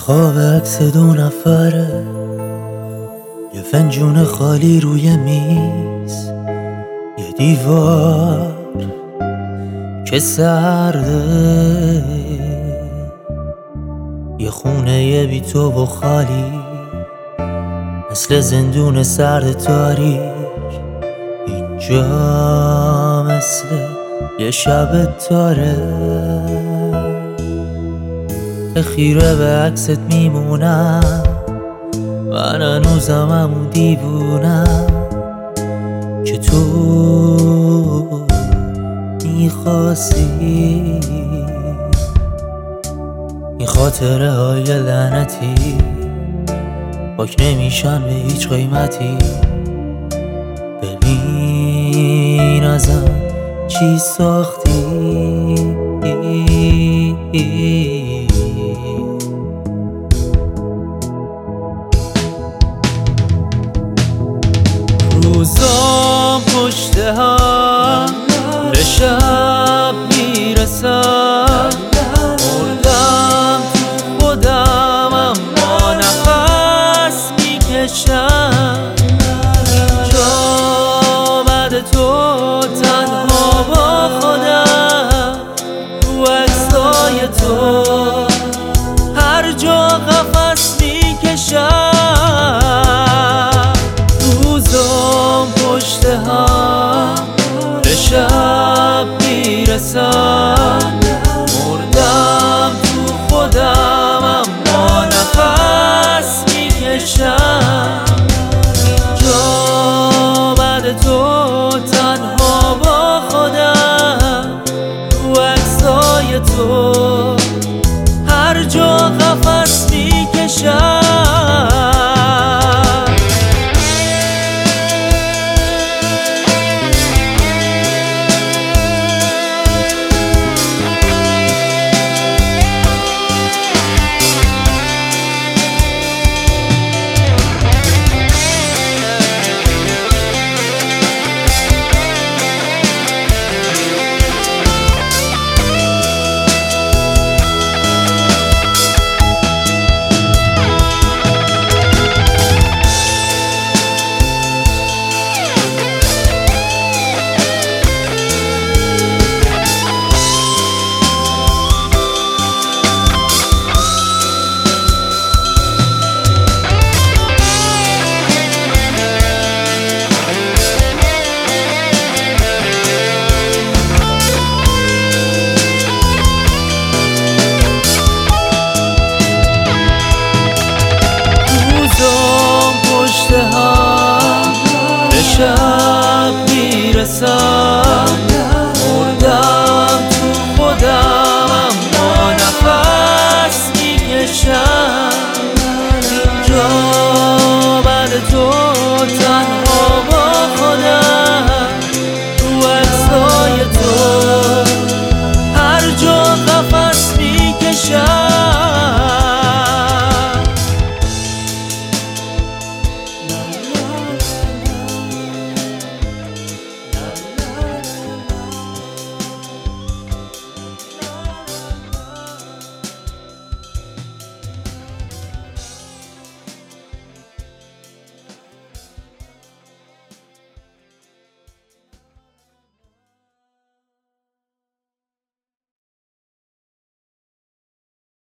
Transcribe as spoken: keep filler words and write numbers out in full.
خواب عکس دو نفره، یه فنجون خالی روی میز، یه دیوار که سرده، یه خونه یه بی تو و خالی، مثل زندون سرد تاریک. اینجا مثل یه شب تاره، خیره به عکست میمونم، من هنوزم همون دیوونم که تو میخواستی. این خاطره های لعنتی پاک نمیشن به هیچ قیمتی. ببین ازم چی ساختی، روزام پشت هم به شب میرسم، مردم تو خودم اما نفس میکشم. اینجا بعد تو تنها با خودم، رو عکسای تو هر جا قفس میکشم. پشت هم به شب میرسم، مردم تو خودم اما نفس میکشم. جا بعد تو تنها با خودم، رو عکسای تو هر جا قفس میکشم.